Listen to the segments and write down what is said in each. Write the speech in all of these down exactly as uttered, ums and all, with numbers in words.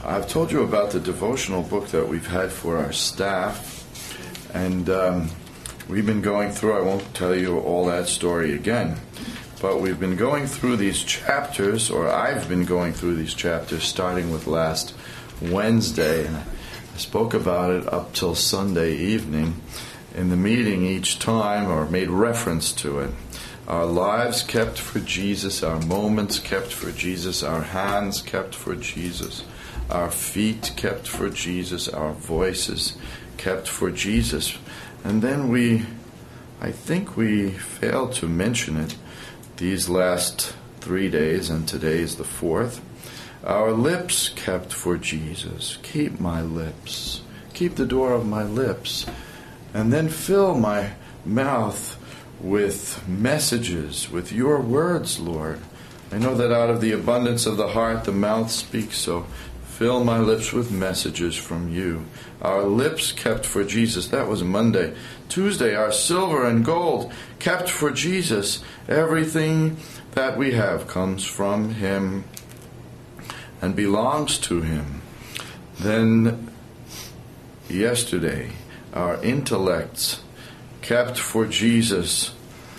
I've told you about the devotional book that we've had for our staff, and um, we've been going through, I won't tell you all that story again, but we've been going through these chapters, or I've been going through these chapters starting with last Wednesday, and I spoke about it up till Sunday evening in the meeting each time, or made reference to it. Our lives kept for Jesus, our moments kept for Jesus, our hands kept for Jesus, our feet kept for Jesus, our voices kept for Jesus. And then we, I think we failed to mention it these last three days, and today is the fourth. Our lips kept for Jesus. Keep my lips. Keep the door of my lips. And then fill my mouth with messages, with your words, Lord. I know that out of the abundance of the heart the mouth speaks, so fill my lips with messages from you. Our lips kept for Jesus. That was Monday. Tuesday, our silver and gold kept for Jesus. Everything that we have comes from Him and belongs to Him. Then yesterday, our intellects kept for Jesus.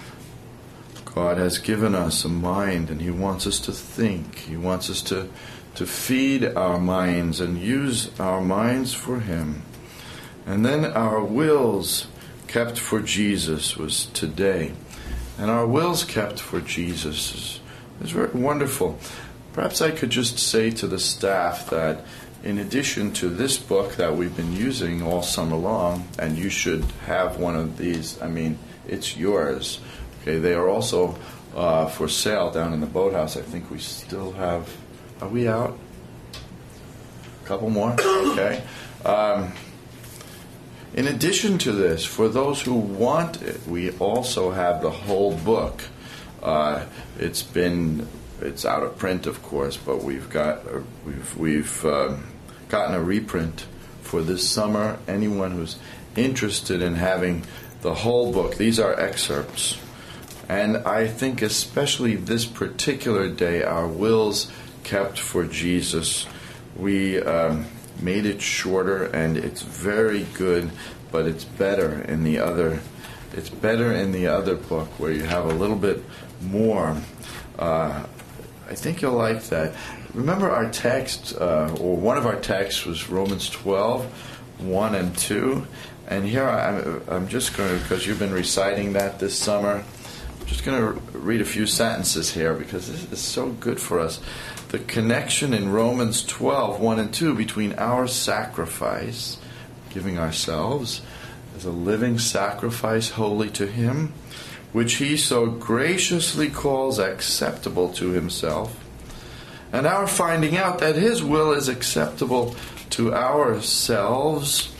God has given us a mind, and He wants us to think. He wants us to, to feed our minds and use our minds for Him. And then our wills kept for Jesus was today. And our wills kept for Jesus is, is very wonderful. Perhaps I could just say to the staff that in addition to this book that we've been using all summer long, and you should have one of these, I mean, it's yours. Okay, they are also uh, for sale down in the boathouse. I think we still have, are we out? A couple more? Okay. Um, in addition to this, for those who want it, we also have the whole book. Uh, it's been... It's out of print, of course, but we've got a, we've we've uh, gotten a reprint for this summer. Anyone who's interested in having the whole book, these are excerpts, and I think especially this particular day, our wills kept for Jesus. We um, made it shorter, and it's very good, but it's better in the other. It's better in the other book where you have a little bit more. Uh, I think you'll like that. Remember our text, uh, or one of our texts was Romans twelve, one and two. And here I'm, I'm just going to, because you've been reciting that this summer, I'm just going to read a few sentences here because this is so good for us. The connection in Romans twelve, one and two between our sacrifice, giving ourselves as a living sacrifice holy to Him, which He so graciously calls acceptable to Himself, and our finding out that His will is acceptable to ourselves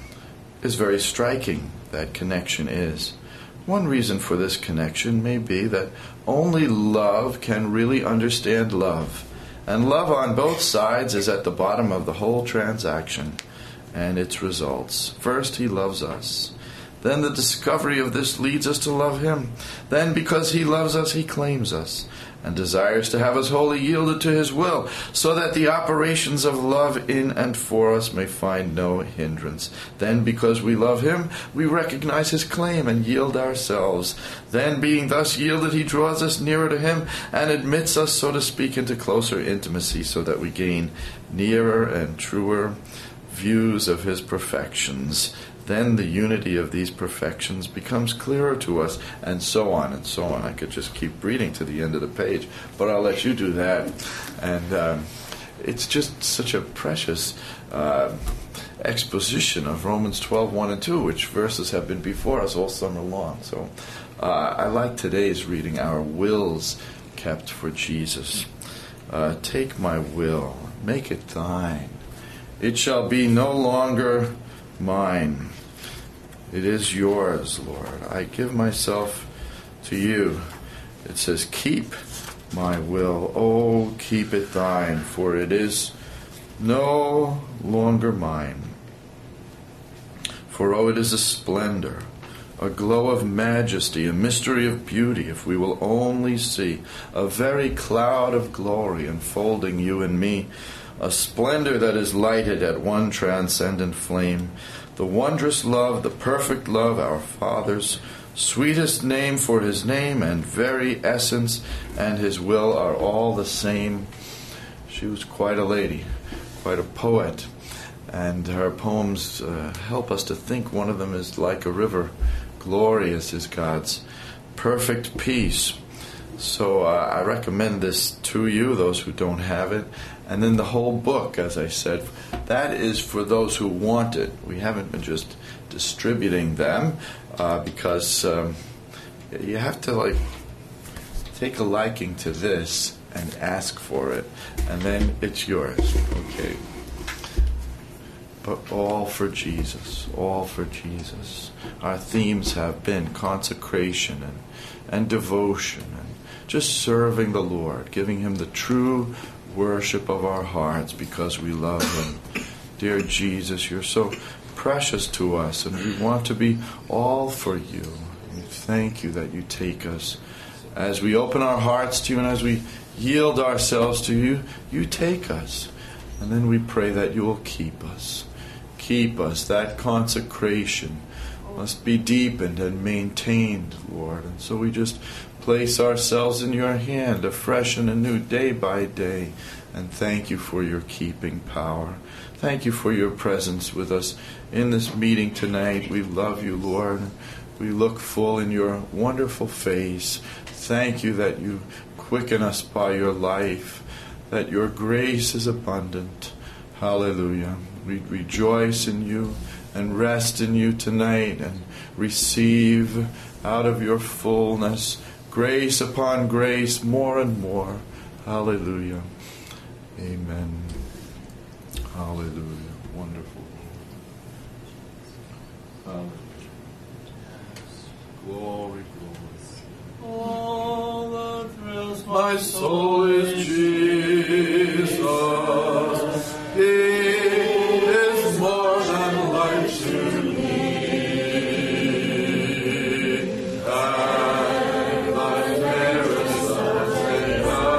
is very striking. That connection is. One reason for this connection may be that only love can really understand love, and love on both sides is at the bottom of the whole transaction and its results. First, He loves us. Then the discovery of this leads us to love Him. Then, because He loves us, He claims us and desires to have us wholly yielded to His will, so that the operations of love in and for us may find no hindrance. Then, because we love Him, we recognize His claim and yield ourselves. Then, being thus yielded, He draws us nearer to Him and admits us, so to speak, into closer intimacy, so that we gain nearer and truer views of His perfections. Then the unity of these perfections becomes clearer to us, and so on and so on. I could just keep reading to the end of the page, but I'll let you do that. And um, it's just such a precious uh, exposition of Romans twelve, one and two, which verses have been before us all summer long. So uh, I like today's reading, our wills kept for Jesus. Uh, take my will, make it thine. It shall be no longer mine. It is yours, Lord. I give myself to you. It says, keep my will. Oh, keep it thine, for it is no longer mine. For oh, it is a splendor, a glow of majesty, a mystery of beauty, if we will only see a very cloud of glory enfolding you and me. a splendor that is lighted at one transcendent flame. The wondrous love, the perfect love, our Father's sweetest name, for his name and very essence and his will are all the same. She was quite a lady, quite a poet, and her poems uh, help us to think. One of them is like a river. Glorious is God's perfect peace. So uh, I recommend this to you, those who don't have it. And then the whole book, as I said, that is for those who want it. We haven't been just distributing them uh, because um, you have to like take a liking to this and ask for it, and then it's yours. Okay. But all for Jesus, all for Jesus. Our themes have been consecration and, and devotion and just serving the Lord, giving him the true worship of our hearts because we love him. Dear Jesus, you're so precious to us, and we want to be all for you. We thank you that you take us. As we open our hearts to you and as we yield ourselves to you, you take us. And then we pray that you will keep us. Keep us. That consecration must be deepened and maintained, Lord. And so we just place ourselves in your hand afresh and anew, day by day. And thank you for your keeping power. Thank you for your presence with us in this meeting tonight. We love you, Lord. We look full in your wonderful face. Thank you that you quicken us by your life, that your grace is abundant. Hallelujah. We rejoice in you and rest in you tonight and receive out of your fullness grace upon grace, more and more. Hallelujah. Amen. Hallelujah. Wonderful. Hallelujah. Glory, glory. All that thrills my soul is Jesus. He is more than life to me. And my fairest of a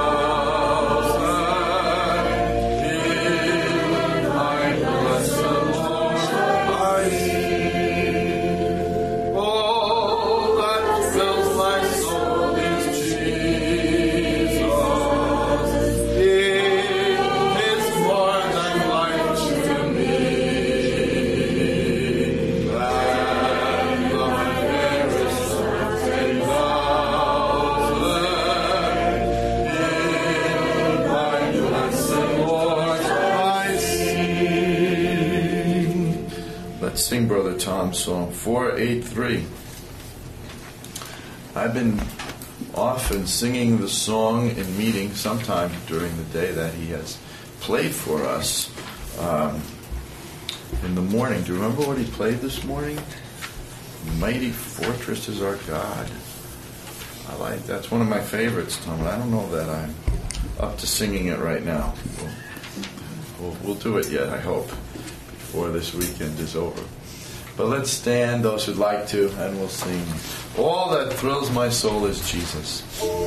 thousand, in my blessed Lord I see. All that fills my soul is Jesus. He is more than life to me. And my fairest of a thousand, in my blessed Lord I sing. Let's sing Brother Tom's song, four eighty-three. I've been often singing the song in meetings sometime during the day that he has played for us um, in the morning. Do you remember what he played this morning? Mighty Fortress is Our God. I like that's one of my favorites, Tom. But I don't know that I'm up to singing it right now. We'll, we'll, we'll do it yet, I hope, before this weekend is over. But let's stand, those who'd like to, and we'll sing. All that thrills my soul is Jesus.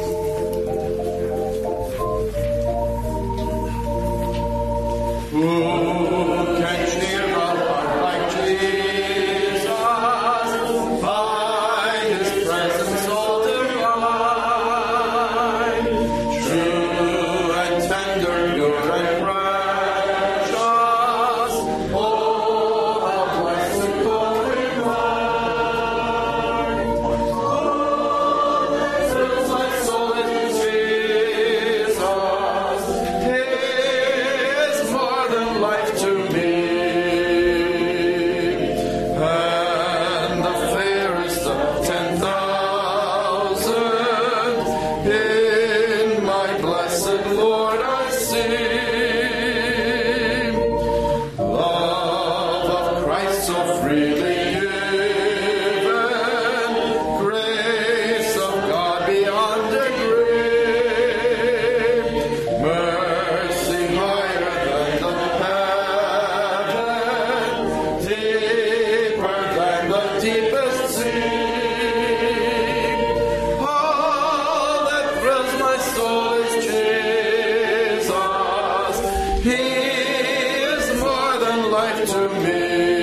Who can cheer a heart like Jesus? By his presence all divine, true and tender, pure and precious. Oh, how blessed going wine. Oh, that fills my soul is Jesus. He is more than life life to me.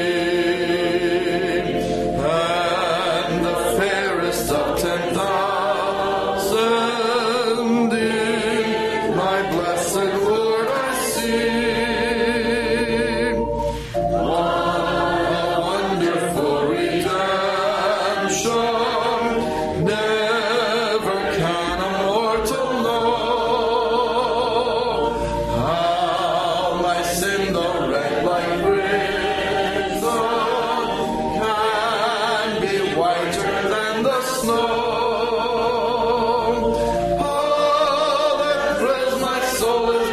And the fairest of ten thousand in my blessed Lord I see. What wonderful redemption, never can a mortal know. How my sin, though red like crimson, can be whiter than the snow. All that thrills my soul is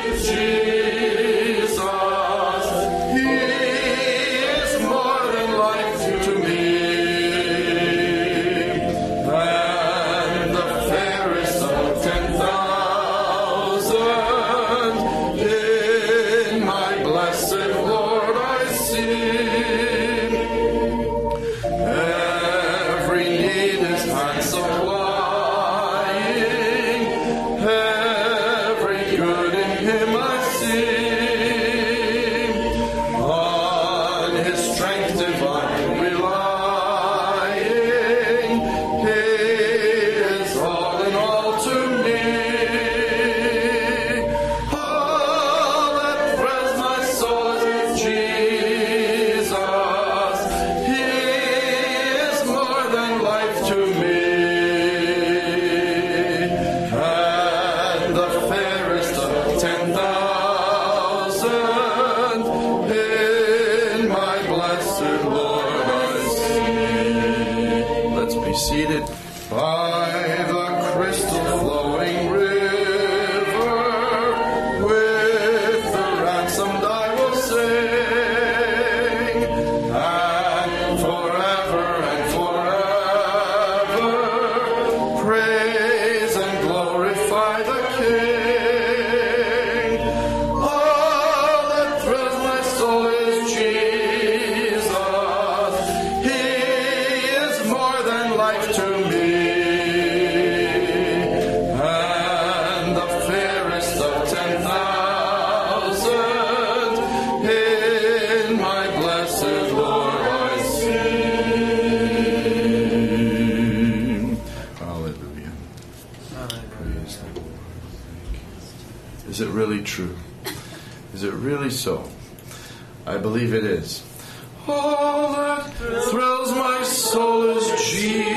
Jesus. He is more than life to me. And the fairest of ten thousand in my blessed Lord I see. Every need is hand supplying, every good in Him I see. On His strength divine relying, He is all in all to me. All that thrills my soul is Jesus. He is more than life to me. And the fairest of ten thousand in my blessed Lord I see. Let's be seated. By the crystal flowing river, with the ransomed I will sing, and forever and forever praise and glorify the King. All that thrills my soul is Jesus. He is more than life to me. And the fairest of ten thousand in my blessed Lord I sing. Hallelujah. Praise the Lord. Is it really true? Is it really so? I believe it is. All that thrills my soul is Jesus.